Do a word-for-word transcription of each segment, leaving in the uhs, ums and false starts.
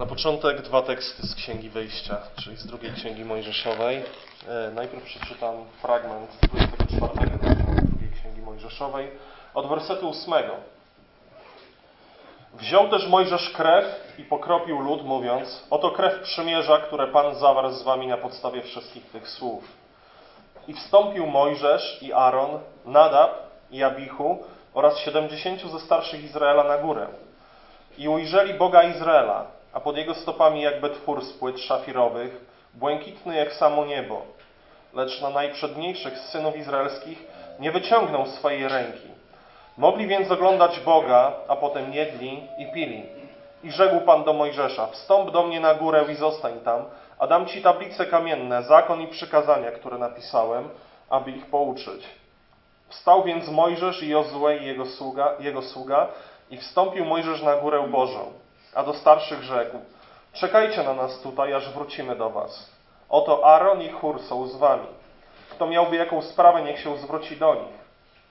Na początek dwa teksty z Księgi Wyjścia, czyli z drugiej Księgi Mojżeszowej. Najpierw przeczytam fragment z dwudziestego czwartego drugiej Księgi Mojżeszowej, od wersetu ósmego. Wziął też Mojżesz krew i pokropił lud, mówiąc: oto krew przymierza, które Pan zawarł z wami na podstawie wszystkich tych słów. I wstąpił Mojżesz i Aaron, Nadab i Abichu oraz siedemdziesięciu ze starszych Izraela na górę. I ujrzeli Boga Izraela, a pod jego stopami jakby twór z płyt szafirowych, błękitny jak samo niebo. Lecz na najprzedniejszych z synów izraelskich nie wyciągnął swojej ręki. Mogli więc oglądać Boga, a potem jedli i pili. I rzekł Pan do Mojżesza: wstąp do mnie na górę i zostań tam, a dam ci tablice kamienne, zakon i przykazania, które napisałem, aby ich pouczyć. Wstał więc Mojżesz i Jozue i jego sługa, jego sługa i wstąpił Mojżesz na górę Bożą, a do starszych rzekł: czekajcie na nas tutaj, aż wrócimy do was. Oto Aaron i Hur są z wami. Kto miałby jaką sprawę, niech się zwróci do nich.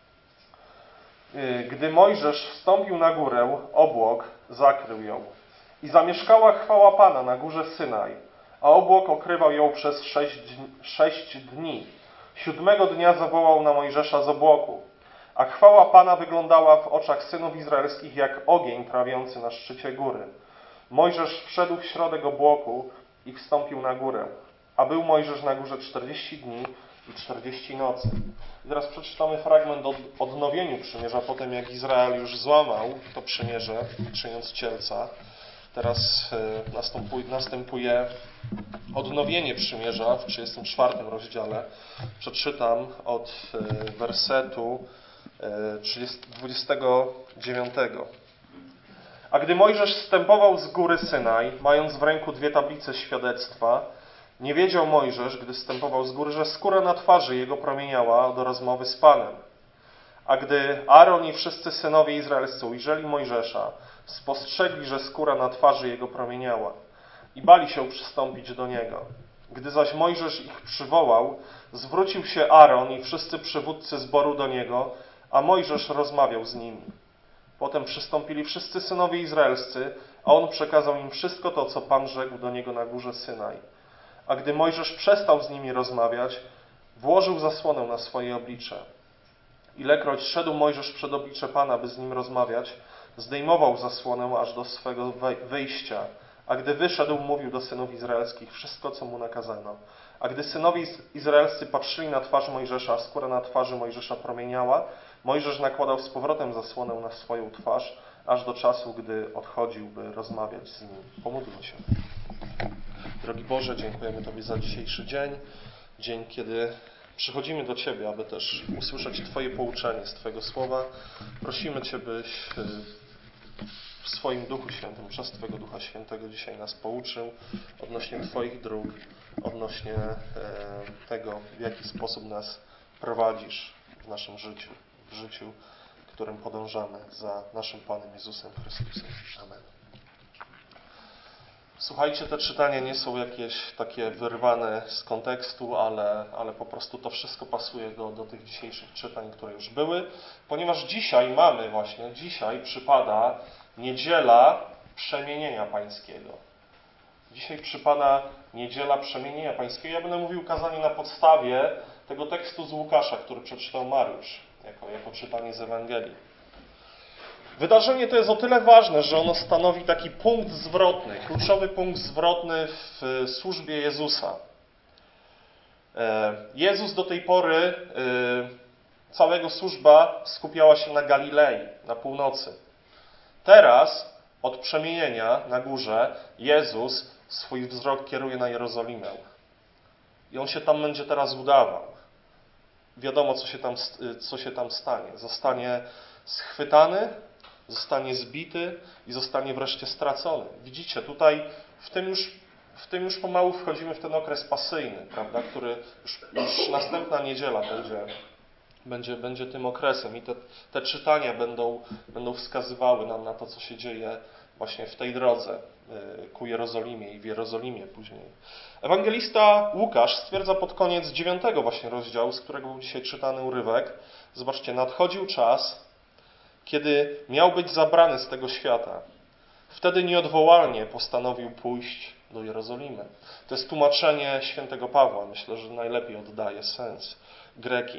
Gdy Mojżesz wstąpił na górę, obłok zakrył ją. I zamieszkała chwała Pana na górze Synaj, a obłok okrywał ją przez sześć, sześć dni. Siódmego dnia zawołał na Mojżesza z obłoku, a chwała Pana wyglądała w oczach synów izraelskich jak ogień trawiący na szczycie góry. Mojżesz wszedł w środek obłoku i wstąpił na górę, a był Mojżesz na górze czterdzieści dni i czterdzieści nocy. I teraz przeczytamy fragment o odnowieniu przymierza, po tym jak Izrael już złamał to przymierze, czyniąc cielca. Teraz następuje, następuje odnowienie przymierza w trzydziestym czwartym rozdziale. Przeczytam od wersetu dwudziestego dziewiątego. A gdy Mojżesz zstępował z góry Synaj, mając w ręku dwie tablice świadectwa, nie wiedział Mojżesz, gdy zstępował z góry, że skóra na twarzy jego promieniała do rozmowy z Panem. A gdy Aaron i wszyscy synowie izraelscy ujrzeli Mojżesza, spostrzegli, że skóra na twarzy jego promieniała i bali się przystąpić do niego. Gdy zaś Mojżesz ich przywołał, zwrócił się Aaron i wszyscy przywódcy zboru do niego, a Mojżesz rozmawiał z nimi. Potem przystąpili wszyscy synowie izraelscy, a on przekazał im wszystko to, co Pan rzekł do niego na górze Synaj. A gdy Mojżesz przestał z nimi rozmawiać, włożył zasłonę na swoje oblicze. Ilekroć szedł Mojżesz przed oblicze Pana, by z nim rozmawiać, zdejmował zasłonę aż do swego wyjścia. A gdy wyszedł, mówił do synów izraelskich wszystko, co mu nakazano. A gdy synowie izraelscy patrzyli na twarz Mojżesza, a skóra na twarzy Mojżesza promieniała, Mojżesz nakładał z powrotem zasłonę na swoją twarz, aż do czasu, gdy odchodził, by rozmawiać z nim. Pomódlmy się. Drogi Boże, dziękujemy Tobie za dzisiejszy dzień. Dzień, kiedy przychodzimy do Ciebie, aby też usłyszeć Twoje pouczenie z Twojego słowa. Prosimy Cię, byś w swoim Duchu Świętym, przez Twojego Ducha Świętego dzisiaj nas pouczył odnośnie Twoich dróg, odnośnie tego, w jaki sposób nas prowadzisz w naszym życiu, w życiu, którym podążamy za naszym Panem Jezusem Chrystusem. Amen. Słuchajcie, te czytania nie są jakieś takie wyrwane z kontekstu, ale, ale po prostu to wszystko pasuje do, do tych dzisiejszych czytań, które już były, ponieważ dzisiaj mamy właśnie, dzisiaj przypada Niedziela Przemienienia Pańskiego. Dzisiaj przypada Niedziela Przemienienia Pańskiego. Ja będę mówił kazanie na podstawie tego tekstu z Łukasza, który przeczytał Mariusz, jako, jako czytanie z Ewangelii. Wydarzenie to jest o tyle ważne, że ono stanowi taki punkt zwrotny, kluczowy punkt zwrotny w służbie Jezusa. Jezus do tej pory, cała jego służba skupiała się na Galilei, na północy. Teraz, od przemienienia na górze, Jezus swój wzrok kieruje na Jerozolimę. I on się tam będzie teraz udawał. Wiadomo, co się tam, co się tam stanie. Zostanie schwytany, zostanie zbity i zostanie wreszcie stracony. Widzicie, tutaj w tym już, w tym już pomału wchodzimy w ten okres pasyjny, prawda, który już, już następna niedziela będzie, będzie, będzie tym okresem i te, te czytania będą, będą wskazywały nam na to, co się dzieje właśnie w tej drodze ku Jerozolimie i w Jerozolimie później. Ewangelista Łukasz stwierdza pod koniec dziewiątego właśnie rozdziału, z którego był dzisiaj czytany urywek. Zobaczcie, nadchodził czas, kiedy miał być zabrany z tego świata. Wtedy nieodwołalnie postanowił pójść do Jerozolimy. To jest tłumaczenie świętego Pawła. Myślę, że najlepiej oddaje sens greki.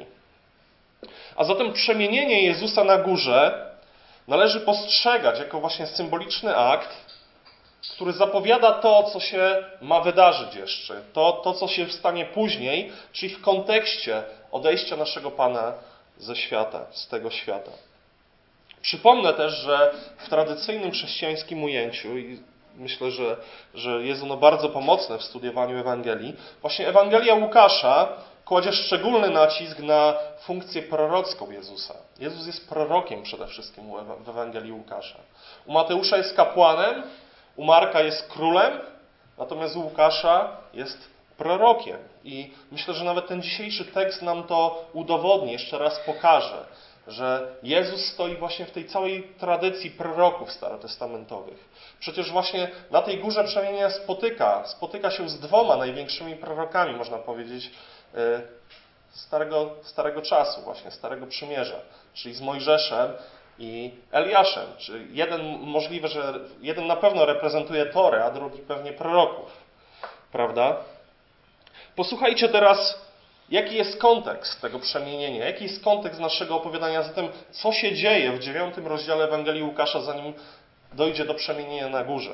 A zatem przemienienie Jezusa na górze należy postrzegać jako właśnie symboliczny akt, który zapowiada to, co się ma wydarzyć jeszcze. To, to, co się stanie później, czyli w kontekście odejścia naszego Pana ze świata, z tego świata. Przypomnę też, że w tradycyjnym chrześcijańskim ujęciu, i myślę, że, że jest ono bardzo pomocne w studiowaniu Ewangelii, właśnie Ewangelia Łukasza kładzie szczególny nacisk na funkcję prorocką Jezusa. Jezus jest prorokiem przede wszystkim w Ewangelii Łukasza. U Mateusza jest kapłanem, u Marka jest królem, natomiast u Łukasza jest prorokiem. I myślę, że nawet ten dzisiejszy tekst nam to udowodni, jeszcze raz pokaże, że Jezus stoi właśnie w tej całej tradycji proroków starotestamentowych. Przecież właśnie na tej górze przemienienia spotyka, spotyka się z dwoma największymi prorokami, można powiedzieć, starego, starego czasu, właśnie Starego Przymierza, czyli z Mojżeszem i Eliaszem. Czyli jeden możliwe, że jeden na pewno reprezentuje Torę, a drugi pewnie proroków. Prawda? Posłuchajcie teraz, jaki jest kontekst tego przemienienia, jaki jest kontekst naszego opowiadania, zatem co się dzieje w dziewiątym rozdziale Ewangelii Łukasza, zanim dojdzie do przemienienia na górze.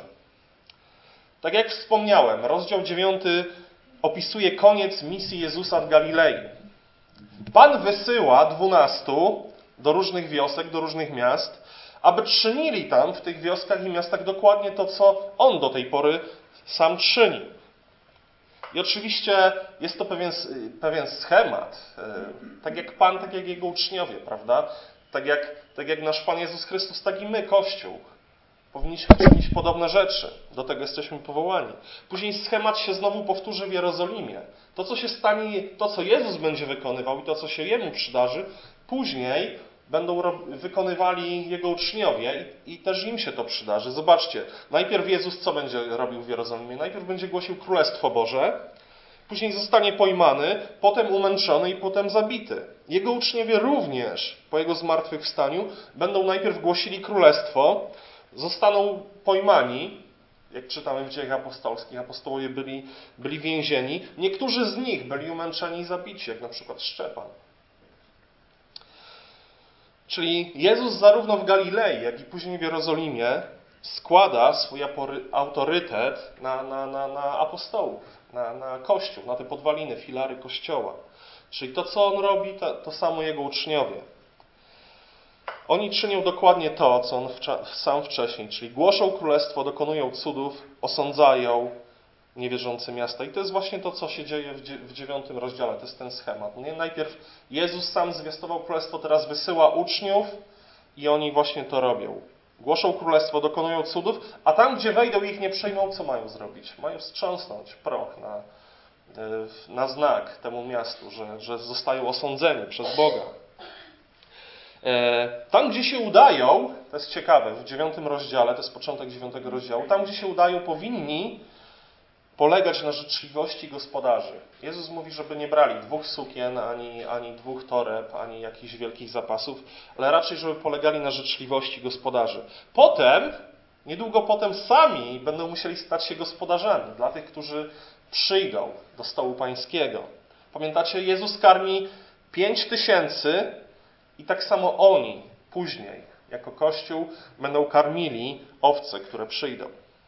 Tak jak wspomniałem, rozdział dziewiąty opisuje koniec misji Jezusa w Galilei. Pan wysyła dwunastu do różnych wiosek, do różnych miast, aby czynili tam w tych wioskach i miastach dokładnie to, co On do tej pory sam czynił. I oczywiście jest to pewien, pewien schemat. Tak jak Pan, tak jak Jego uczniowie, prawda? Tak jak, tak jak nasz Pan Jezus Chrystus, tak i my, Kościół. Powinniśmy czynić podobne rzeczy. Do tego jesteśmy powołani. Później schemat się znowu powtórzy w Jerozolimie. To, co się stanie, to, co Jezus będzie wykonywał i to, co się Jemu przydarzy, później będą wykonywali Jego uczniowie i, i też im się to przydarzy. Zobaczcie, najpierw Jezus co będzie robił w Jerozolimie? Najpierw będzie głosił Królestwo Boże, później zostanie pojmany, potem umęczony i potem zabity. Jego uczniowie również po Jego zmartwychwstaniu będą najpierw głosili Królestwo, zostaną pojmani, jak czytamy w Dziejach Apostolskich, apostołowie byli, byli więzieni. Niektórzy z nich byli umęczeni i zabici, jak na przykład Szczepan. Czyli Jezus zarówno w Galilei, jak i później w Jerozolimie składa swój autorytet na, na, na, na apostołów, na, na Kościół, na te podwaliny, filary Kościoła. Czyli to, co On robi, to, to samo Jego uczniowie. Oni czynią dokładnie to, co On sam wcześniej, czyli głoszą królestwo, dokonują cudów, osądzają niewierzące miasta. I to jest właśnie to, co się dzieje w dziewiątym rozdziale. To jest ten schemat. Nie? Najpierw Jezus sam zwiastował królestwo, teraz wysyła uczniów i oni właśnie to robią. Głoszą królestwo, dokonują cudów, a tam, gdzie wejdą i ich nie przyjmą, co mają zrobić? Mają wstrząsnąć proch na, na znak temu miastu, że, że zostają osądzeni przez Boga. Tam, gdzie się udają, to jest ciekawe, w dziewiątym rozdziale, to jest początek dziewiątego rozdziału, tam, gdzie się udają, powinni polegać na życzliwości gospodarzy. Jezus mówi, żeby nie brali dwóch sukien, ani, ani dwóch toreb, ani jakichś wielkich zapasów, ale raczej, żeby polegali na życzliwości gospodarzy. Potem, niedługo potem sami będą musieli stać się gospodarzami dla tych, którzy przyjdą do stołu pańskiego. Pamiętacie, Jezus karmi pięć tysięcy i tak samo oni później, jako Kościół, będą karmili owce, które przyjdą.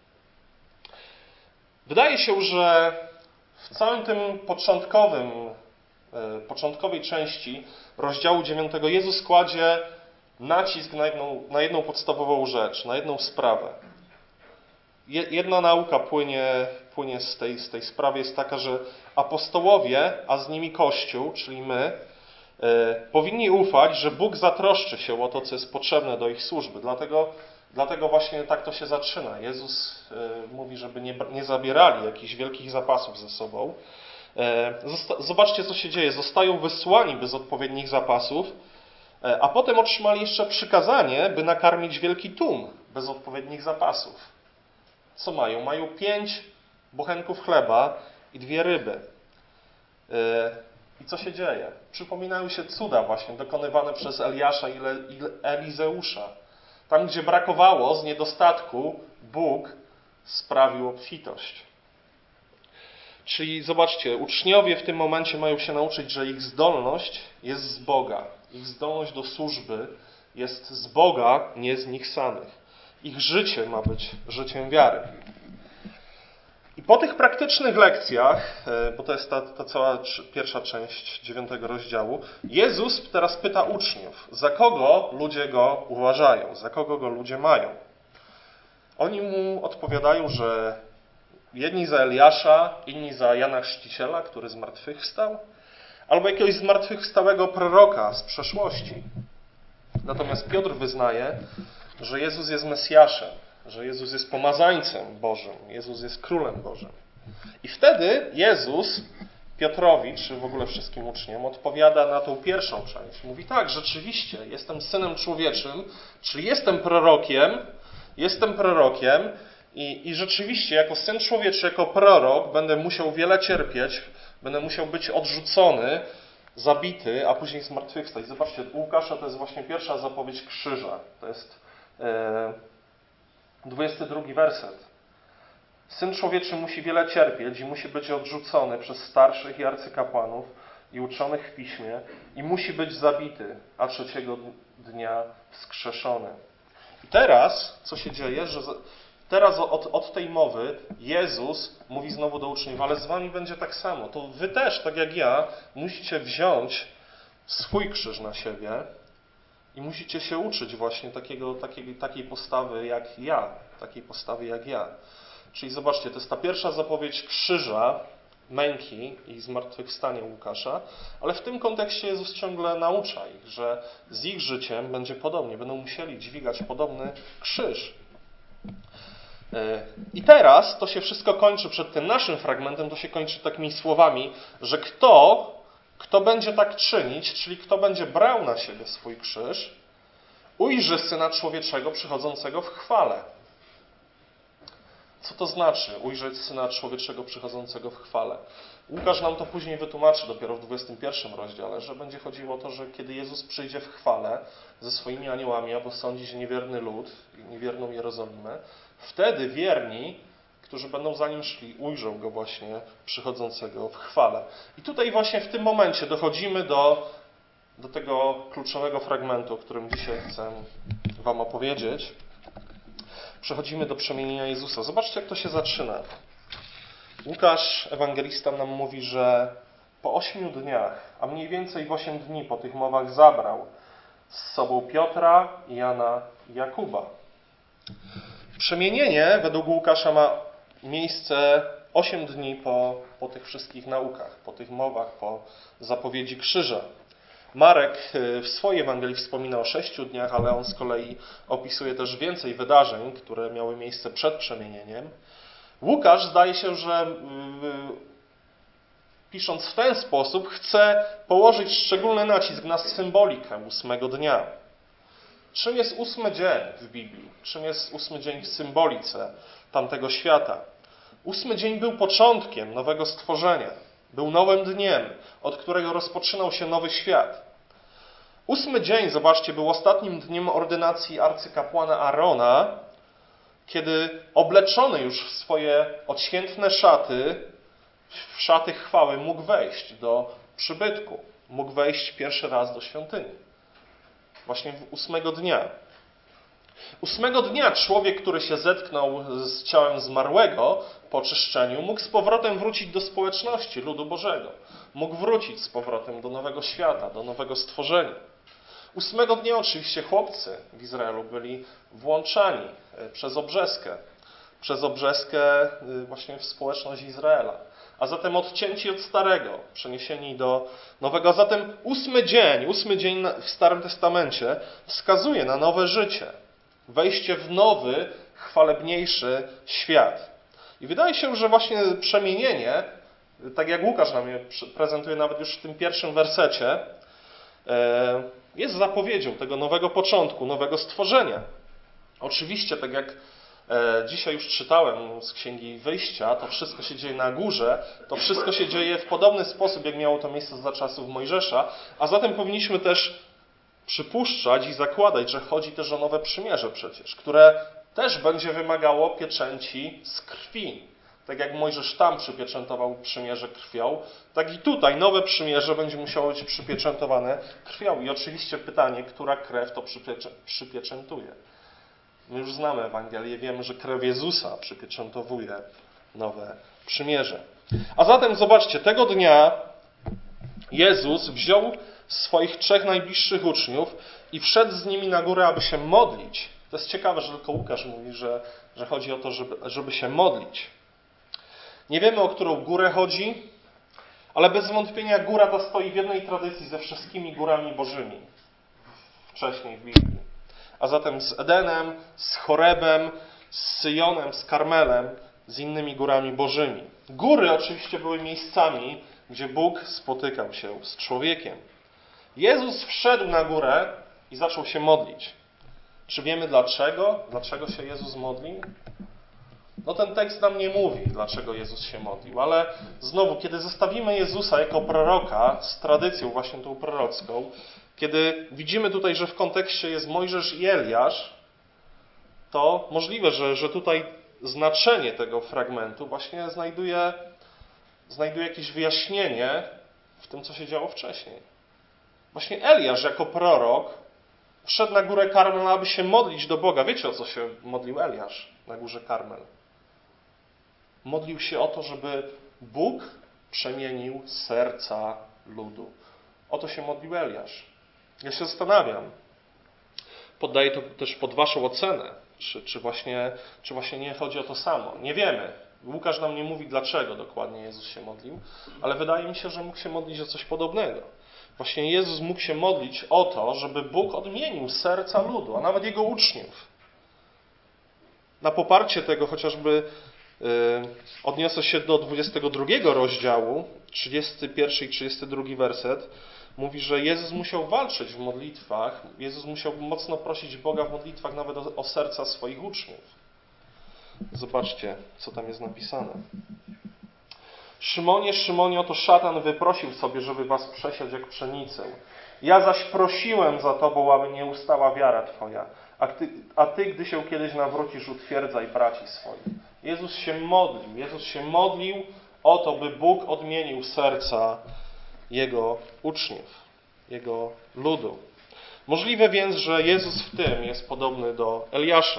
Wydaje się, że w całym tym początkowym, początkowej części rozdziału dziewiątego Jezus kładzie nacisk na jedną, na jedną podstawową rzecz, na jedną sprawę. Jedna nauka płynie, płynie z, tej, z tej sprawy jest taka, że apostołowie, a z nimi Kościół, czyli my, powinni ufać, że Bóg zatroszczy się o to, co jest potrzebne do ich służby. Dlatego, dlatego właśnie tak to się zaczyna. Jezus mówi, żeby nie, nie zabierali jakichś wielkich zapasów ze sobą. Zobaczcie, co się dzieje. Zostają wysłani bez odpowiednich zapasów, a potem otrzymali jeszcze przykazanie, by nakarmić wielki tłum bez odpowiednich zapasów. Co mają? Mają pięć bochenków chleba i dwie ryby. I co się dzieje? Przypominają się cuda właśnie dokonywane przez Eliasza i Elizeusza. Tam, gdzie brakowało z niedostatku Bóg sprawił obfitość. Czyli zobaczcie, uczniowie w tym momencie mają się nauczyć, że ich zdolność jest z Boga. Ich zdolność do służby jest z Boga, nie z nich samych. Ich życie ma być życiem wiary. I po tych praktycznych lekcjach, bo to jest ta, ta cała pierwsza część dziewiątego rozdziału, Jezus teraz pyta uczniów, za kogo ludzie Go uważają, za kogo Go ludzie mają. Oni Mu odpowiadają, że jedni za Eliasza, inni za Jana Chrzciciela, który zmartwychwstał, albo jakiegoś zmartwychwstałego proroka z przeszłości. Natomiast Piotr wyznaje, że Jezus jest Mesjaszem, że Jezus jest pomazańcem Bożym, Jezus jest Królem Bożym. I wtedy Jezus Piotrowi, czy w ogóle wszystkim uczniom, odpowiada na tą pierwszą część. Mówi tak, rzeczywiście, jestem Synem Człowieczym, czyli jestem prorokiem, jestem prorokiem i, i rzeczywiście jako Syn Człowieczy, jako prorok będę musiał wiele cierpieć, będę musiał być odrzucony, zabity, a później zmartwychwstać. Zobaczcie, u Łukasza to jest właśnie pierwsza zapowiedź krzyża. To jest e, dwudziesty drugi werset. Syn Człowieczy musi wiele cierpieć i musi być odrzucony przez starszych i arcykapłanów i uczonych w piśmie i musi być zabity, a trzeciego dnia wskrzeszony. I teraz, co się dzieje, że teraz od, od tej mowy Jezus mówi znowu do uczniów, ale z wami będzie tak samo. To wy też, tak jak ja, musicie wziąć swój krzyż na siebie i musicie się uczyć właśnie takiego, takiej, takiej postawy jak ja. Takiej postawy jak ja. Czyli zobaczcie, to jest ta pierwsza zapowiedź krzyża, męki i zmartwychwstania Łukasza, ale w tym kontekście Jezus ciągle naucza ich, że z ich życiem będzie podobnie. Będą musieli dźwigać podobny krzyż. I teraz to się wszystko kończy przed tym naszym fragmentem, to się kończy takimi słowami, że kto, kto będzie tak czynić, czyli kto będzie brał na siebie swój krzyż, ujrzy Syna Człowieczego przychodzącego w chwale. Co to znaczy ujrzeć Syna Człowieczego przychodzącego w chwale? Łukasz nam to później wytłumaczy dopiero w dwudziestym pierwszym rozdziale, że będzie chodziło o to, że kiedy Jezus przyjdzie w chwale ze swoimi aniołami, aby sądzić niewierny lud, niewierną Jerozolimę, wtedy wierni, którzy będą za Nim szli, ujrzą Go właśnie przychodzącego w chwale. I tutaj właśnie w tym momencie dochodzimy do, do tego kluczowego fragmentu, o którym dzisiaj chcę Wam opowiedzieć. Przechodzimy do przemienienia Jezusa. Zobaczcie, jak to się zaczyna. Łukasz, ewangelista, nam mówi, że po ośmiu dniach, a mniej więcej w osiem dni po tych mowach zabrał z sobą Piotra, Jana i Jakuba. Przemienienie według Łukasza ma miejsce osiem dni po, po tych wszystkich naukach, po tych mowach, po zapowiedzi krzyża. Marek w swojej Ewangelii wspomina o sześciu dniach, ale on z kolei opisuje też więcej wydarzeń, które miały miejsce przed przemienieniem. Łukasz zdaje się, że yy, pisząc w ten sposób chce położyć szczególny nacisk na symbolikę ósmego dnia. Czym jest ósmy dzień w Biblii? Czym jest ósmy dzień w symbolice tamtego świata? Ósmy dzień był początkiem nowego stworzenia. Był nowym dniem, od którego rozpoczynał się nowy świat. Ósmy dzień, zobaczcie, był ostatnim dniem ordynacji arcykapłana Arona, kiedy obleczony już w swoje odświętne szaty, w szaty chwały, mógł wejść do przybytku. Mógł wejść pierwszy raz do świątyni. Właśnie w ósmego dnia. Ósmego dnia człowiek, który się zetknął z ciałem zmarłego po czyszczeniu, mógł z powrotem wrócić do społeczności ludu Bożego. Mógł wrócić z powrotem do nowego świata, do nowego stworzenia. Ósmego dnia oczywiście chłopcy w Izraelu byli włączani przez obrzeskę. Przez obrzeskę właśnie w społeczność Izraela. A zatem odcięci od starego, przeniesieni do nowego. A zatem ósmy dzień, ósmy dzień w Starym Testamencie wskazuje na nowe życie. Wejście w nowy, chwalebniejszy świat. I wydaje się, że właśnie przemienienie, tak jak Łukasz nam je prezentuje nawet już w tym pierwszym wersecie, jest zapowiedzią tego nowego początku, nowego stworzenia. Oczywiście, tak jak dzisiaj już czytałem z Księgi Wyjścia, to wszystko się dzieje na górze, to wszystko się dzieje w podobny sposób, jak miało to miejsce za czasów Mojżesza, a zatem powinniśmy też przypuszczać i zakładać, że chodzi też o nowe przymierze przecież, które też będzie wymagało pieczęci z krwi. Tak jak Mojżesz tam przypieczętował przymierze krwią, tak i tutaj nowe przymierze będzie musiało być przypieczętowane krwią. I oczywiście pytanie, która krew to przypieczę, przypieczętuje. My już znamy Ewangelię, wiemy, że krew Jezusa przypieczętowuje nowe przymierze. A zatem zobaczcie, tego dnia Jezus wziął swoich trzech najbliższych uczniów i wszedł z nimi na górę, aby się modlić. To jest ciekawe, że tylko Łukasz mówi, że, że chodzi o to, żeby, żeby się modlić. Nie wiemy, o którą górę chodzi, ale bez wątpienia góra ta stoi w jednej tradycji ze wszystkimi górami bożymi. Wcześniej w Biblii. A zatem z Edenem, z Chorebem, z Syjonem, z Karmelem, z innymi górami bożymi. Góry oczywiście były miejscami, gdzie Bóg spotykał się z człowiekiem. Jezus wszedł na górę i zaczął się modlić. Czy wiemy dlaczego? Dlaczego się Jezus modlił? No ten tekst nam nie mówi, dlaczego Jezus się modlił, ale znowu, kiedy zestawimy Jezusa jako proroka z tradycją właśnie tą prorocką, kiedy widzimy tutaj, że w kontekście jest Mojżesz i Eliasz, to możliwe, że, że tutaj znaczenie tego fragmentu właśnie znajduje, znajduje jakieś wyjaśnienie w tym, co się działo wcześniej. Właśnie Eliasz jako prorok wszedł na górę Karmel, aby się modlić do Boga. Wiecie, o co się modlił Eliasz na górze Karmel? Modlił się o to, żeby Bóg przemienił serca ludu. O to się modlił Eliasz. Ja się zastanawiam, poddaję to też pod waszą ocenę, czy, czy, właśnie, czy właśnie nie chodzi o to samo. Nie wiemy. Łukasz nam nie mówi, dlaczego dokładnie Jezus się modlił, ale wydaje mi się, że mógł się modlić o coś podobnego. Właśnie Jezus mógł się modlić o to, żeby Bóg odmienił serca ludu, a nawet Jego uczniów. Na poparcie tego chociażby yy, odniosę się do dwudziestego drugiego rozdziału, trzydziesty pierwszy i trzydziesty drugi werset. Mówi, że Jezus musiał walczyć w modlitwach, Jezus musiał mocno prosić Boga w modlitwach nawet o, o serca swoich uczniów. Zobaczcie, co tam jest napisane. Szymonie, Szymonie, oto szatan wyprosił sobie, żeby was przesiać jak pszenicę. Ja zaś prosiłem za tobą, aby nie ustała wiara twoja. A ty, a ty, gdy się kiedyś nawrócisz, utwierdzaj braci swoich. Jezus się modlił. Jezus się modlił o to, by Bóg odmienił serca Jego uczniów, Jego ludu. Możliwe więc, że Jezus w tym jest podobny do Eliasza.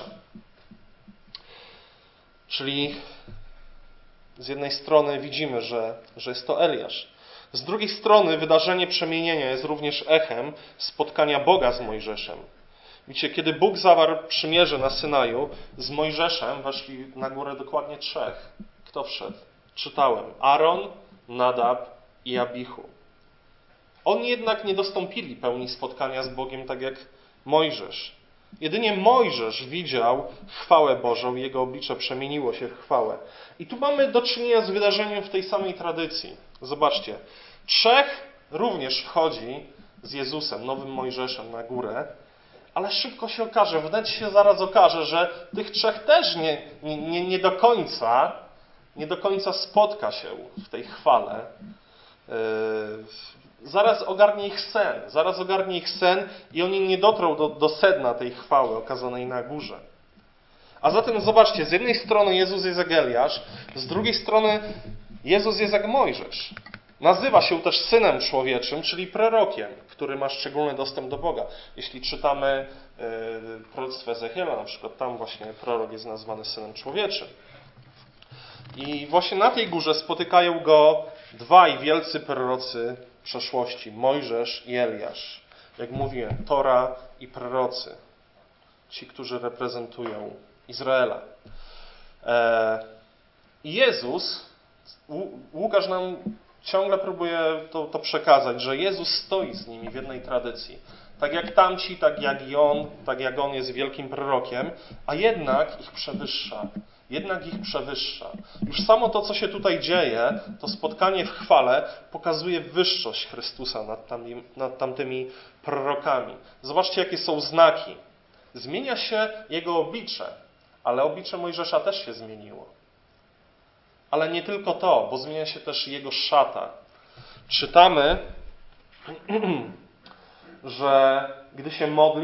Czyli z jednej strony widzimy, że, że jest to Eliasz. Z drugiej strony wydarzenie przemienienia jest również echem spotkania Boga z Mojżeszem. Widzicie, kiedy Bóg zawarł przymierze na Synaju, z Mojżeszem weszli na górę dokładnie trzech. Kto wszedł? Czytałem. Aaron, Nadab i Abichu. Oni jednak nie dostąpili pełni spotkania z Bogiem tak jak Mojżesz. Jedynie Mojżesz widział chwałę Bożą, jego oblicze przemieniło się w chwałę. I tu mamy do czynienia z wydarzeniem w tej samej tradycji. Zobaczcie, trzech również wchodzi z Jezusem, nowym Mojżeszem na górę, ale szybko się okaże, wnet się zaraz okaże, że tych trzech też nie, nie, nie do końca, nie do końca spotka się w tej chwale. Yy, zaraz ogarnie ich sen, zaraz ogarnie ich sen i oni nie dotrą do, do sedna tej chwały okazanej na górze. A zatem zobaczcie, z jednej strony Jezus jest jak Eliasz, z drugiej strony Jezus jest jak Mojżesz. Nazywa się też Synem Człowieczym, czyli prorokiem, który ma szczególny dostęp do Boga. Jeśli czytamy yy, proroctwo Ezechiela, na przykład tam właśnie prorok jest nazwany Synem Człowieczym. I właśnie na tej górze spotykają go dwaj wielcy prorocy przeszłości, Mojżesz i Eliasz. Jak mówiłem, Tora i prorocy. Ci, którzy reprezentują Izraela. I Jezus, Łukasz nam ciągle próbuje to, to przekazać, że Jezus stoi z nimi w jednej tradycji. Tak jak tamci, tak jak i On, tak jak On jest wielkim prorokiem, a jednak ich przewyższa. Jednak ich przewyższa. Już samo to, co się tutaj dzieje, to spotkanie w chwale, pokazuje wyższość Chrystusa nad, tamtymi, nad tamtymi prorokami. Zobaczcie, jakie są znaki. Zmienia się Jego oblicze, ale oblicze Mojżesza też się zmieniło. Ale nie tylko to, bo zmienia się też Jego szata. Czytamy, że gdy się modlił,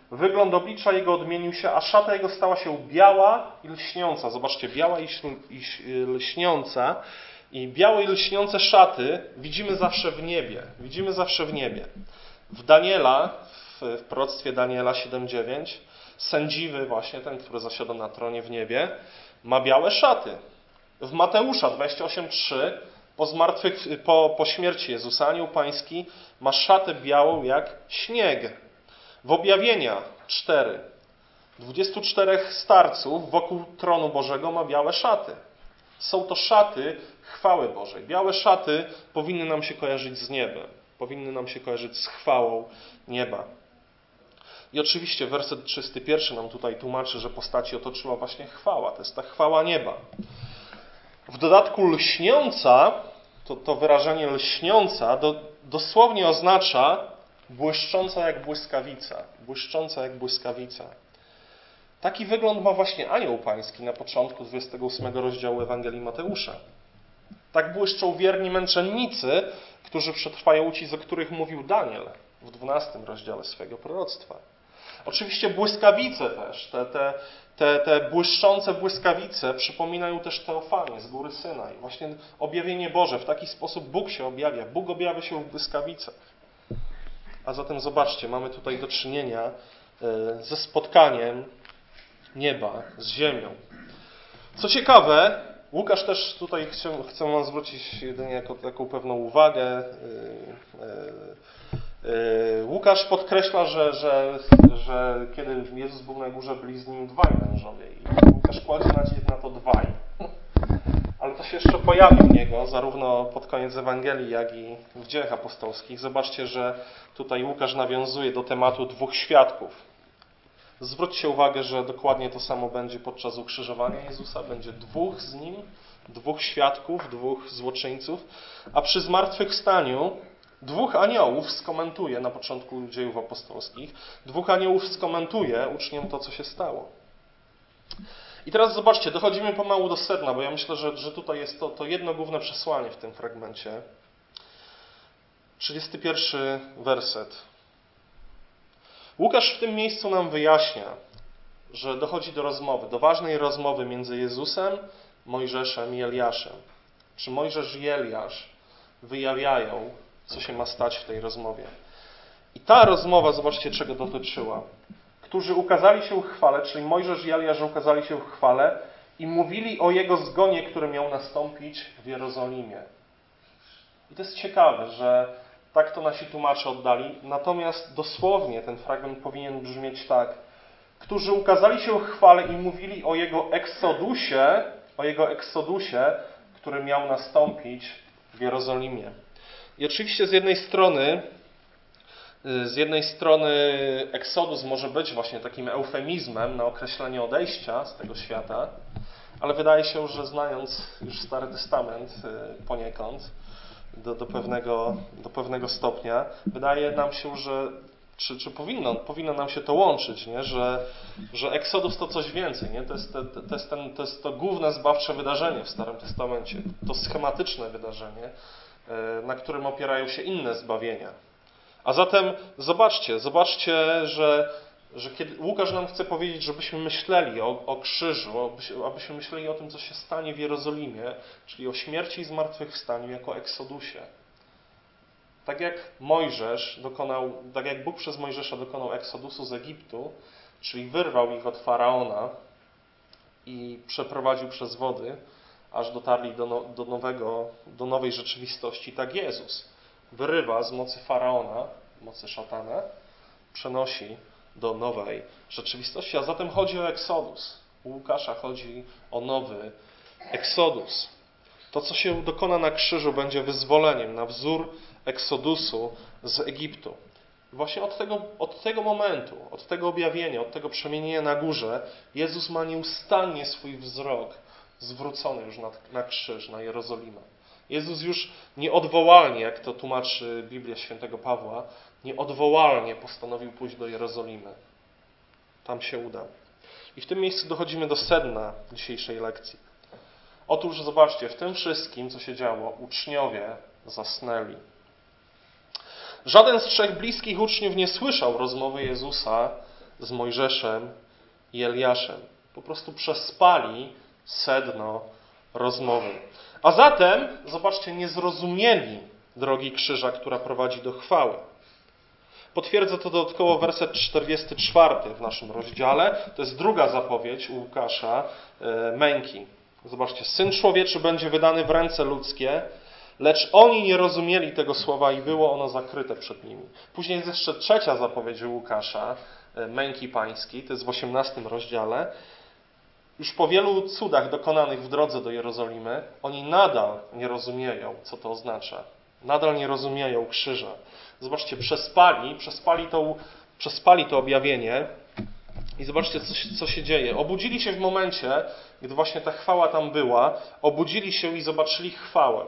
Wygląd oblicza jego odmienił się, a szata jego stała się biała i lśniąca. Zobaczcie, biała i lśniąca. I białe i lśniące szaty widzimy zawsze w niebie. Widzimy zawsze w niebie. W Daniela, w proroctwie Daniela siedem dziewięć, sędziwy właśnie, ten, który zasiada na tronie w niebie, ma białe szaty. W Mateusza dwadzieścia osiem trzy, po, zmartwych, po, po śmierci Jezusa, anioł pański ma szatę białą jak śnieg. W Objawienia cztery, dwudziestu czterech starców wokół tronu Bożego ma białe szaty. Są to szaty chwały Bożej. Białe szaty powinny nam się kojarzyć z niebem. Powinny nam się kojarzyć z chwałą nieba. I oczywiście werset trzydziesty pierwszy nam tutaj tłumaczy, że postaci otoczyła właśnie chwała. To jest ta chwała nieba. W dodatku lśniąca, to, to wyrażenie lśniąca do, dosłownie oznacza błyszcząca jak błyskawica. Błyszcząca jak błyskawica. Taki wygląd ma właśnie anioł pański na początku dwudziestego ósmego rozdziału Ewangelii Mateusza. Tak błyszczą wierni męczennicy, którzy przetrwają ucisk, o których mówił Daniel w dwunastym rozdziale swojego proroctwa. Oczywiście błyskawice też, te, te, te, te błyszczące błyskawice przypominają też Teofanię z góry Synaj. Właśnie objawienie Boże, w taki sposób Bóg się objawia. Bóg objawia się w błyskawicach. A zatem zobaczcie, mamy tutaj do czynienia ze spotkaniem nieba z ziemią. Co ciekawe, Łukasz też tutaj chcę, chcę wam zwrócić jedynie jako taką pewną uwagę. Łukasz podkreśla, że, że, że kiedy Jezus był na górze, byli z nim dwaj mężowie. I Łukasz kładzie nacisk na to dwaj. Ale to się jeszcze pojawi w niego, zarówno pod koniec Ewangelii, jak i w Dziejach Apostolskich. Zobaczcie, że tutaj Łukasz nawiązuje do tematu dwóch świadków. Zwróćcie uwagę, że dokładnie to samo będzie podczas ukrzyżowania Jezusa. Będzie dwóch z Nim, dwóch świadków, dwóch złoczyńców, a przy zmartwychwstaniu dwóch aniołów skomentuje na początku Dziejów Apostolskich. Dwóch aniołów skomentuje uczniom to, co się stało. I teraz zobaczcie, dochodzimy pomału do sedna, bo ja myślę, że, że tutaj jest to, to jedno główne przesłanie w tym fragmencie. trzydziesty pierwszy werset. Łukasz w tym miejscu nam wyjaśnia, że dochodzi do rozmowy, do ważnej rozmowy między Jezusem, Mojżeszem i Eliaszem. Czy Mojżesz i Eliasz wyjawiają, co się ma stać w tej rozmowie. I ta rozmowa, zobaczcie, czego dotyczyła. Którzy ukazali się w chwale, czyli Mojżesz i Eliasz ukazali się w chwale i mówili o Jego zgonie, który miał nastąpić w Jerozolimie. I to jest ciekawe, że tak to nasi tłumacze oddali, natomiast dosłownie ten fragment powinien brzmieć tak. Którzy ukazali się w chwale i mówili o Jego eksodusie, o Jego eksodusie, który miał nastąpić w Jerozolimie. I oczywiście z jednej strony z jednej strony eksodus może być właśnie takim eufemizmem na określenie odejścia z tego świata, ale wydaje się, że znając już Stary Testament poniekąd do, do, pewnego, do pewnego stopnia, wydaje nam się, że czy, czy powinno, powinno nam się to łączyć, nie? Że, że eksodus to coś więcej. Nie? To, jest te, to, jest ten, to jest to główne zbawcze wydarzenie w Starym Testamencie. To schematyczne wydarzenie, na którym opierają się inne zbawienia. A zatem zobaczcie, zobaczcie, że, że kiedy Łukasz nam chce powiedzieć, żebyśmy myśleli o, o krzyżu, abyśmy myśleli o tym, co się stanie w Jerozolimie, czyli o śmierci i zmartwychwstaniu jako eksodusie. Tak jak Mojżesz dokonał, tak jak Bóg przez Mojżesza dokonał eksodusu z Egiptu, czyli wyrwał ich od Faraona i przeprowadził przez wody, aż dotarli do, no, do, nowego, do nowej rzeczywistości, tak Jezus wyrywa z mocy Faraona, mocy szatana, przenosi do nowej rzeczywistości. A zatem chodzi o eksodus. U Łukasza chodzi o nowy eksodus. To, co się dokona na krzyżu, będzie wyzwoleniem na wzór eksodusu z Egiptu. Właśnie od tego, od tego momentu, od tego objawienia, od tego przemienienia na górze, Jezus ma nieustannie swój wzrok zwrócony już na, na krzyż, na Jerozolimę. Jezus już nieodwołalnie, jak to tłumaczy Biblia świętego Pawła, nieodwołalnie postanowił pójść do Jerozolimy. Tam się udał. I w tym miejscu dochodzimy do sedna dzisiejszej lekcji. Otóż zobaczcie, w tym wszystkim, co się działo, uczniowie zasnęli. Żaden z trzech bliskich uczniów nie słyszał rozmowy Jezusa z Mojżeszem i Eliaszem. Po prostu przespali sedno rozmowy. A zatem, zobaczcie, nie zrozumieli drogi krzyża, która prowadzi do chwały. Potwierdza to dodatkowo werset czterdziesty czwarty w naszym rozdziale. To jest druga zapowiedź u Łukasza e, męki. Zobaczcie, Syn Człowieczy będzie wydany w ręce ludzkie, lecz oni nie rozumieli tego słowa i było ono zakryte przed nimi. Później jest jeszcze trzecia zapowiedź u Łukasza, e, męki pańskiej, to jest w osiemnastym rozdziale. Już po wielu cudach dokonanych w drodze do Jerozolimy, oni nadal nie rozumieją, co to oznacza. Nadal nie rozumieją krzyża. Zobaczcie, przespali, przespali to, przespali to objawienie i zobaczcie, co, co się dzieje. Obudzili się w momencie, gdy właśnie ta chwała tam była, obudzili się i zobaczyli chwałę.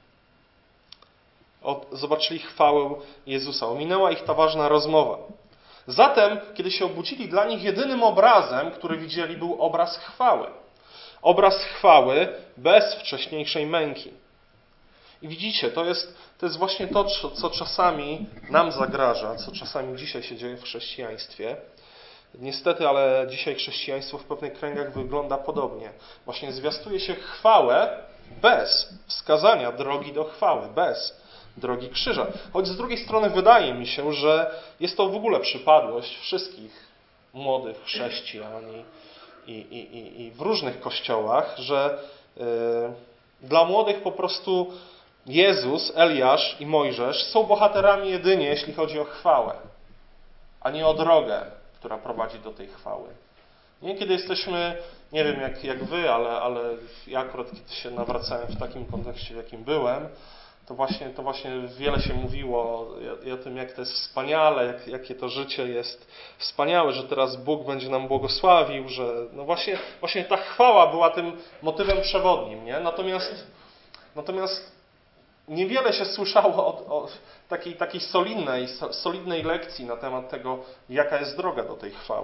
O, zobaczyli chwałę Jezusa. Ominęła ich ta ważna rozmowa. Zatem, kiedy się obudzili, dla nich jedynym obrazem, który widzieli, był obraz chwały. Obraz chwały bez wcześniejszej męki. I widzicie, to jest, to jest właśnie to, co czasami nam zagraża, co czasami dzisiaj się dzieje w chrześcijaństwie. Niestety, ale dzisiaj chrześcijaństwo w pewnych kręgach wygląda podobnie. Właśnie zwiastuje się chwałę bez wskazania drogi do chwały, bez drogi krzyża. Choć z drugiej strony wydaje mi się, że jest to w ogóle przypadłość wszystkich młodych chrześcijan i, i, i, i w różnych kościołach, że yy, dla młodych po prostu Jezus, Eliasz i Mojżesz są bohaterami jedynie, jeśli chodzi o chwałę, a nie o drogę, która prowadzi do tej chwały. Nie, kiedy jesteśmy, nie wiem jak, jak wy, ale, ale ja akurat kiedy się nawracałem w takim kontekście, w jakim byłem, to właśnie, to właśnie wiele się mówiło o, o tym, jak to jest wspaniale, jak, jakie to życie jest wspaniałe, że teraz Bóg będzie nam błogosławił, że no właśnie, właśnie ta chwała była tym motywem przewodnim, nie? Natomiast, natomiast niewiele się słyszało o, o takiej, takiej solidnej, solidnej lekcji na temat tego, jaka jest droga do tej chwały.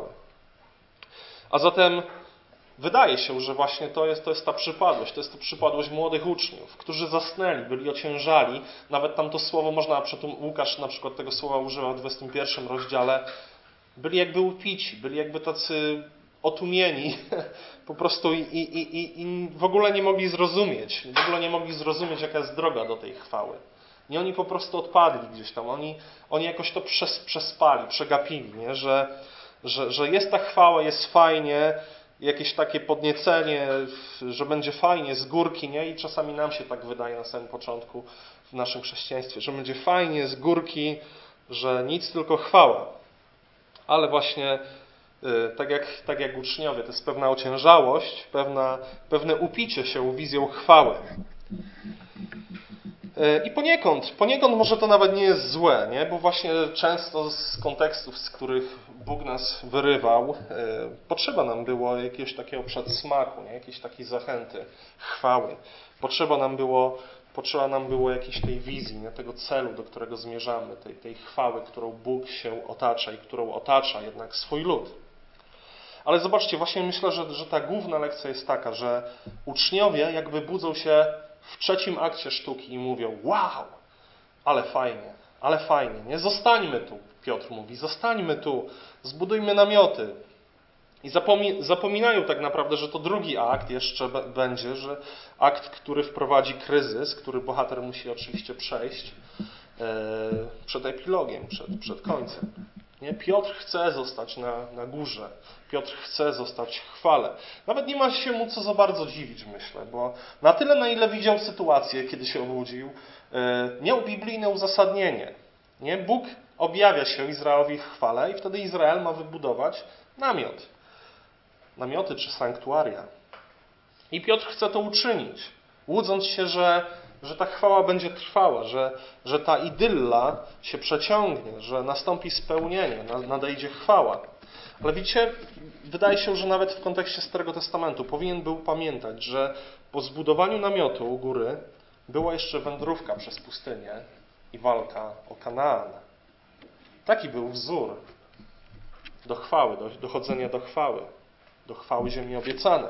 A zatem wydaje się, że właśnie to jest, to jest ta przypadłość, to jest ta przypadłość młodych uczniów, którzy zasnęli, byli ociężali. Nawet tam to słowo można, przy tym Łukasz na przykład tego słowa używa w dwudziestym pierwszym rozdziale, byli jakby upici, byli jakby tacy otłumieni po prostu i, i, i, i w ogóle nie mogli zrozumieć, w ogóle nie mogli zrozumieć, jaka jest droga do tej chwały. Nie, oni po prostu odpadli gdzieś tam, oni, oni jakoś to przes, przespali, przegapili, nie? Że, że, że jest ta chwała, jest fajnie, jakieś takie podniecenie, że będzie fajnie z górki, nie? I czasami nam się tak wydaje na samym początku w naszym chrześcijaństwie, że będzie fajnie z górki, że nic, tylko chwała. Ale właśnie tak jak, tak jak uczniowie, to jest pewna ociężałość, pewna, pewne upicie się wizją chwały. I poniekąd, poniekąd może to nawet nie jest złe, nie? Bo właśnie często z kontekstów, z których Bóg nas wyrywał, potrzeba nam było jakiegoś takiego przedsmaku, nie? Jakiejś takiej zachęty, chwały. Potrzeba nam było, potrzeba nam było jakiejś tej wizji, nie? Tego celu, do którego zmierzamy, tej, tej chwały, którą Bóg się otacza i którą otacza jednak swój lud. Ale zobaczcie, właśnie myślę, że, że ta główna lekcja jest taka, że uczniowie jakby budzą się w trzecim akcie sztuki i mówią: wow, ale fajnie, ale fajnie, nie? Zostańmy tu, Piotr mówi, zostańmy tu, zbudujmy namioty. I zapomi- zapominają tak naprawdę, że to drugi akt jeszcze b- będzie, że akt, który wprowadzi kryzys, który bohater musi oczywiście przejść e, przed epilogiem, przed, przed końcem. Nie? Piotr chce zostać na, na górze. Piotr chce zostać w chwale. Nawet nie ma się mu co za bardzo dziwić, myślę, bo na tyle, na ile widział sytuację, kiedy się obudził, miał biblijne uzasadnienie. Nie? Bóg objawia się Izraelowi w chwale i wtedy Izrael ma wybudować namiot. Namioty czy sanktuaria. I Piotr chce to uczynić, łudząc się, że że ta chwała będzie trwała, że, że ta idylla się przeciągnie, że nastąpi spełnienie, nadejdzie chwała. Ale widzicie, wydaje się, że nawet w kontekście Starego Testamentu powinien był pamiętać, że po zbudowaniu namiotu u góry była jeszcze wędrówka przez pustynię i walka o Kanaan. Taki był wzór do chwały, do dochodzenia do chwały, do chwały ziemi obiecanej.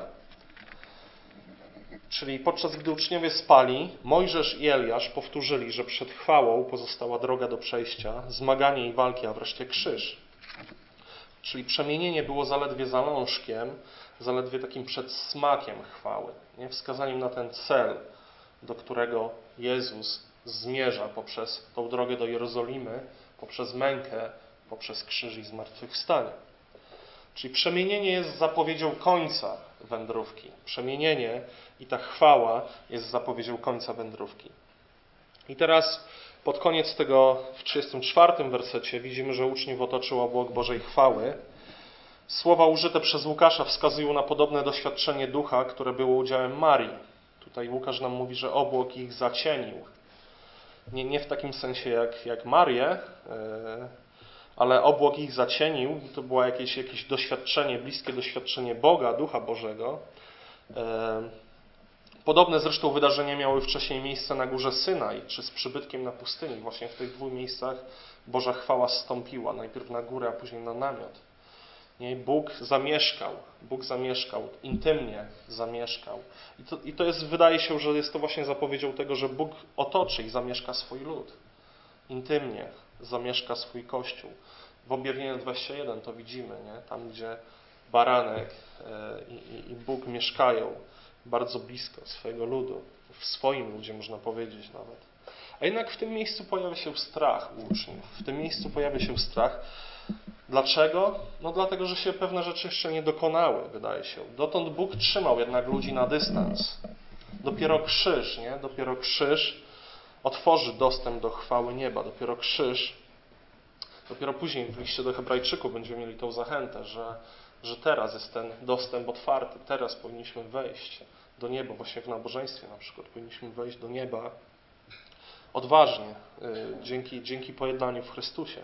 Czyli podczas gdy uczniowie spali, Mojżesz i Eliasz powtórzyli, że przed chwałą pozostała droga do przejścia, zmaganie i walki, a wreszcie krzyż. Czyli przemienienie było zaledwie zalążkiem, zaledwie takim przedsmakiem chwały, nie? Wskazaniem na ten cel, do którego Jezus zmierza poprzez tą drogę do Jerozolimy, poprzez mękę, poprzez krzyż i zmartwychwstanie. Czyli przemienienie jest zapowiedzią końca wędrówki. Przemienienie i ta chwała jest zapowiedzią końca wędrówki. I teraz pod koniec tego, w trzydziestym czwartym wersecie widzimy, że uczniów otoczył obłok Bożej chwały. Słowa użyte przez Łukasza wskazują na podobne doświadczenie ducha, które było udziałem Marii. Tutaj Łukasz nam mówi, że obłok ich zacienił. Nie, nie w takim sensie jak, jak Marię, yy, ale obłok ich zacienił. To było jakieś, jakieś doświadczenie, bliskie doświadczenie Boga, Ducha Bożego. Yy, Podobne zresztą wydarzenia miały wcześniej miejsce na górze Synaj, czy z przybytkiem na pustyni. Właśnie w tych dwóch miejscach Boża chwała zstąpiła. Najpierw na górę, a później na namiot. Nie? Bóg zamieszkał. Bóg zamieszkał. Intymnie zamieszkał. I to, I to jest, wydaje się, że jest to właśnie zapowiedzią tego, że Bóg otoczy i zamieszka swój lud. Intymnie zamieszka swój Kościół. W Objawieniu dwudziestym pierwszym to widzimy, nie? Tam gdzie baranek i, i, i Bóg mieszkają bardzo blisko swojego ludu, w swoim ludzie można powiedzieć nawet. A jednak w tym miejscu pojawia się strach u uczniów. W tym miejscu pojawia się strach. Dlaczego? No dlatego, że się pewne rzeczy jeszcze nie dokonały, wydaje się. Dotąd Bóg trzymał jednak ludzi na dystans. Dopiero krzyż, nie? Dopiero krzyż otworzy dostęp do chwały nieba. Dopiero krzyż, dopiero później w liście do Hebrajczyków będziemy mieli tą zachętę, że że teraz jest ten dostęp otwarty, teraz powinniśmy wejść do nieba, właśnie w nabożeństwie na przykład, powinniśmy wejść do nieba odważnie, dzięki, dzięki pojednaniu w Chrystusie.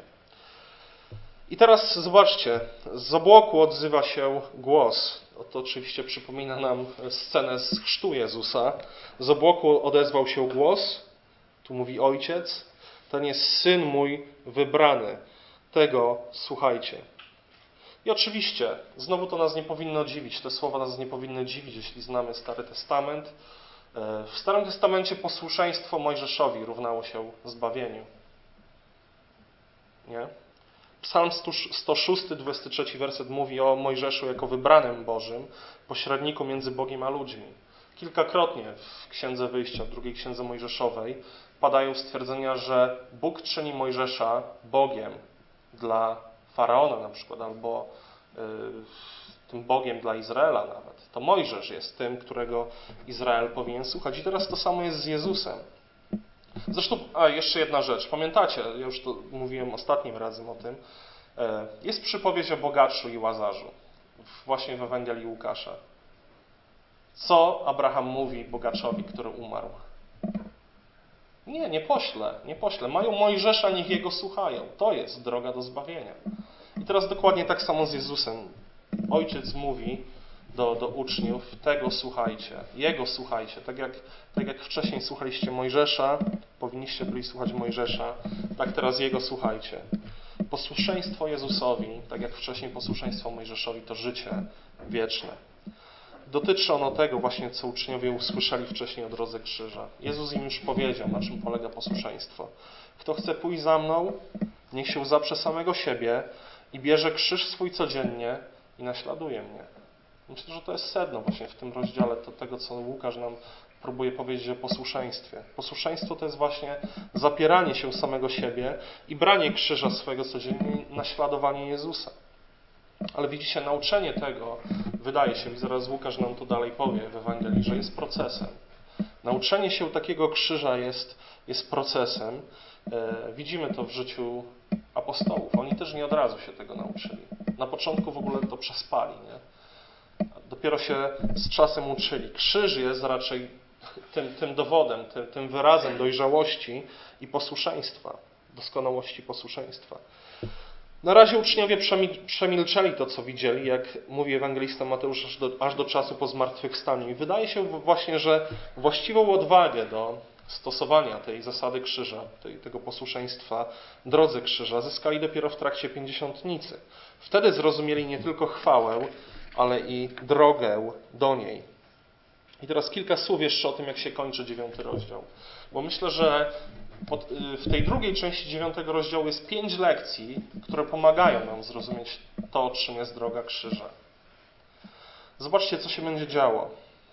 I teraz zobaczcie, z obłoku odzywa się głos. To oczywiście przypomina nam scenę z chrztu Jezusa. Z obłoku odezwał się głos, tu mówi Ojciec, ten jest Syn mój wybrany, tego słuchajcie. I oczywiście, znowu to nas nie powinno dziwić, te słowa nas nie powinny dziwić, jeśli znamy Stary Testament. W Starym Testamencie posłuszeństwo Mojżeszowi równało się zbawieniu. Nie? Psalm sto szósty, dwudziesty trzeci werset mówi o Mojżeszu jako wybranym Bożym, pośredniku między Bogiem a ludźmi. Kilkakrotnie w Księdze Wyjścia, w drugiej Księdze Mojżeszowej, padają stwierdzenia, że Bóg czyni Mojżesza Bogiem dla Faraona na przykład, albo y, tym Bogiem dla Izraela nawet. To Mojżesz jest tym, którego Izrael powinien słuchać. I teraz to samo jest z Jezusem. Zresztą, a jeszcze jedna rzecz. Pamiętacie, ja już to mówiłem ostatnim razem o tym, jest przypowieść o bogaczu i Łazarzu. Właśnie w Ewangelii Łukasza. Co Abraham mówi bogaczowi, który umarł? Nie, nie pośle, nie pośle. Mają Mojżesza, niech jego słuchają. To jest droga do zbawienia. I teraz dokładnie tak samo z Jezusem. Ojciec mówi do, do uczniów, tego słuchajcie, Jego słuchajcie. Tak jak, tak jak wcześniej słuchaliście Mojżesza, powinniście byli słuchać Mojżesza, tak teraz Jego słuchajcie. Posłuszeństwo Jezusowi, tak jak wcześniej posłuszeństwo Mojżeszowi, to życie wieczne. Dotyczy ono tego właśnie, co uczniowie usłyszeli wcześniej o drodze krzyża. Jezus im już powiedział, na czym polega posłuszeństwo. Kto chce pójść za mną, niech się zaprze samego siebie i bierze krzyż swój codziennie i naśladuje mnie. Myślę, że to jest sedno właśnie w tym rozdziale to tego, co Łukasz nam próbuje powiedzieć o posłuszeństwie. Posłuszeństwo to jest właśnie zapieranie się samego siebie i branie krzyża swojego codziennie i naśladowanie Jezusa. Ale widzicie, nauczenie tego, wydaje się, i zaraz Łukasz nam to dalej powie w Ewangelii, że jest procesem. Nauczenie się takiego krzyża jest, jest procesem. E, widzimy to w życiu apostołów. Oni też nie od razu się tego nauczyli. Na początku w ogóle to przespali, nie? Dopiero się z czasem uczyli. Krzyż jest raczej tym, tym dowodem, tym, tym wyrazem dojrzałości i posłuszeństwa, doskonałości posłuszeństwa. Na razie uczniowie przemilczeli to, co widzieli, jak mówi ewangelista Mateusz, aż do, aż do czasu po zmartwychwstaniu. I wydaje się właśnie, że właściwą odwagę do stosowania tej zasady krzyża, tej, tego posłuszeństwa drodze krzyża zyskali dopiero w trakcie pięćdziesiątnicy. Wtedy zrozumieli nie tylko chwałę, ale i drogę do niej. I teraz kilka słów jeszcze o tym, jak się kończy dziewiąty rozdział. Bo myślę, że pod, w tej drugiej części dziewiątego rozdziału jest pięć lekcji, które pomagają nam zrozumieć to, czym jest droga krzyża. Zobaczcie, co się będzie działo.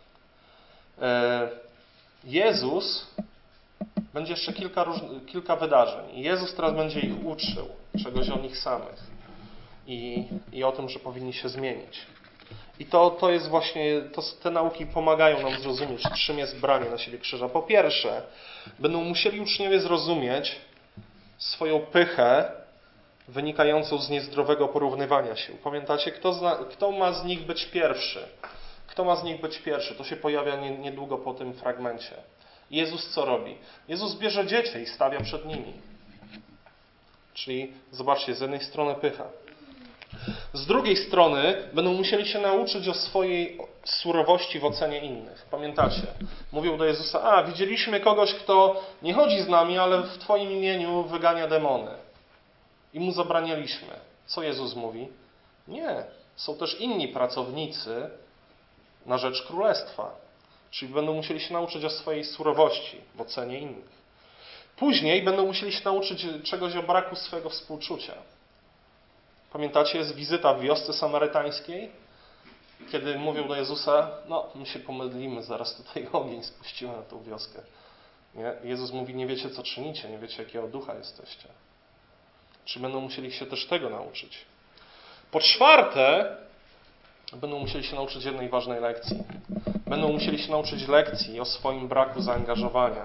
Jezus, będzie jeszcze kilka, róż, kilka wydarzeń. Jezus teraz będzie ich uczył czegoś o nich samych i, i o tym, że powinni się zmienić. I to, to jest właśnie, to, te nauki pomagają nam zrozumieć, czym jest branie na siebie krzyża. Po pierwsze, będą musieli uczniowie zrozumieć swoją pychę wynikającą z niezdrowego porównywania się. Pamiętacie, kto, zna, kto ma z nich być pierwszy? Kto ma z nich być pierwszy? To się pojawia nie, niedługo po tym fragmencie. Jezus co robi? Jezus bierze dzieci i stawia przed nimi. Czyli zobaczcie, z jednej strony pycha. Z drugiej strony będą musieli się nauczyć o swojej surowości w ocenie innych. Pamiętacie? Mówią do Jezusa, a widzieliśmy kogoś, kto nie chodzi z nami, ale w Twoim imieniu wygania demony. I mu zabranialiśmy. Co Jezus mówi? Nie. Są też inni pracownicy na rzecz królestwa. Czyli będą musieli się nauczyć o swojej surowości w ocenie innych. Później będą musieli się nauczyć czegoś o braku swego współczucia. Pamiętacie, jest wizyta w wiosce samarytańskiej, kiedy mówią do Jezusa, no my się pomodlimy, zaraz tutaj ogień spuścimy na tą wioskę. Nie? Jezus mówi, nie wiecie co czynicie, nie wiecie jakiego ducha jesteście. Czy będą musieli się też tego nauczyć? Po czwarte, będą musieli się nauczyć jednej ważnej lekcji. Będą musieli się nauczyć lekcji o swoim braku zaangażowania.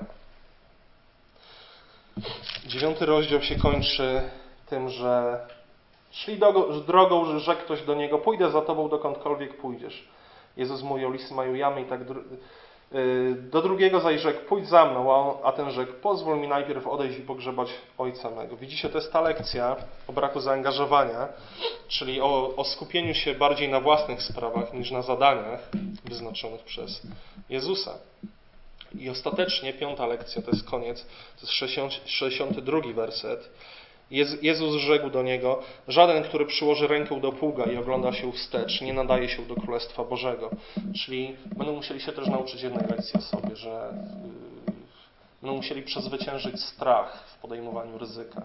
Dziewiąty rozdział się kończy tym, że szli drogą, że rzekł ktoś do niego, pójdę za tobą dokądkolwiek pójdziesz. Jezus mówi, o lisy mają jamy i tak do drugiego zaś rzekł, pójdź za mną, a ten rzekł, pozwól mi najpierw odejść i pogrzebać ojca mego. Widzicie, to jest ta lekcja o braku zaangażowania, czyli o, o skupieniu się bardziej na własnych sprawach niż na zadaniach wyznaczonych przez Jezusa. I ostatecznie piąta lekcja, to jest koniec, to jest sześćdziesiąty drugi werset. Jezus rzekł do niego, żaden, który przyłoży rękę do pługa i ogląda się wstecz, nie nadaje się do Królestwa Bożego. Czyli będą musieli się też nauczyć jednej lekcji o sobie, że będą musieli przezwyciężyć strach w podejmowaniu ryzyka.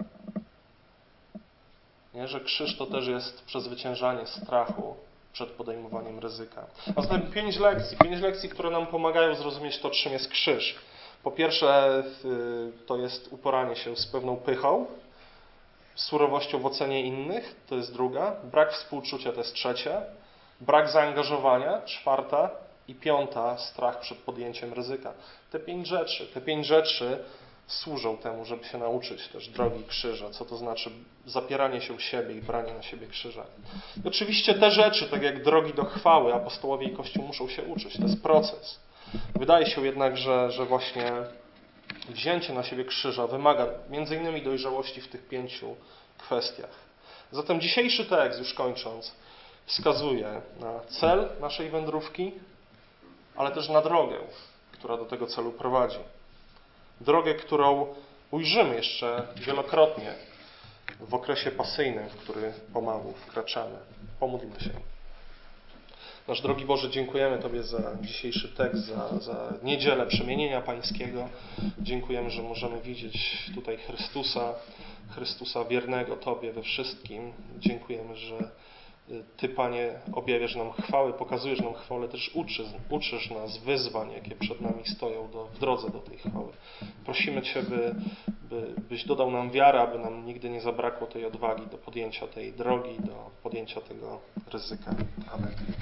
Nie? Że krzyż to też jest przezwyciężanie strachu przed podejmowaniem ryzyka. A zatem pięć lekcji, pięć lekcji, które nam pomagają zrozumieć to, czym jest krzyż. Po pierwsze, to jest uporanie się z pewną pychą, surowością w ocenie innych, to jest druga, brak współczucia, to jest trzecia, brak zaangażowania, czwarta i piąta, strach przed podjęciem ryzyka. Te pięć rzeczy, te pięć rzeczy służą temu, żeby się nauczyć też drogi krzyża, co to znaczy zapieranie się siebie i branie na siebie krzyża. I oczywiście te rzeczy, tak jak drogi do chwały, apostołowie i Kościół muszą się uczyć, to jest proces. Wydaje się jednak, że, że właśnie wzięcie na siebie krzyża wymaga między innymi dojrzałości w tych pięciu kwestiach. Zatem dzisiejszy tekst, już kończąc, wskazuje na cel naszej wędrówki, ale też na drogę, która do tego celu prowadzi. Drogę, którą ujrzymy jeszcze wielokrotnie w okresie pasyjnym, w który pomału wkraczamy. Pomódlmy się. Nasz drogi Boże, dziękujemy Tobie za dzisiejszy tekst, za, za niedzielę przemienienia Pańskiego. Dziękujemy, że możemy widzieć tutaj Chrystusa, Chrystusa wiernego Tobie we wszystkim. Dziękujemy, że Ty, Panie, objawiasz nam chwały, pokazujesz nam chwałę, też uczysz, uczysz nas wyzwań, jakie przed nami stoją do, w drodze do tej chwały. Prosimy Cię, by, by, byś dodał nam wiarę, aby nam nigdy nie zabrakło tej odwagi do podjęcia tej drogi, do podjęcia tego ryzyka. Amen.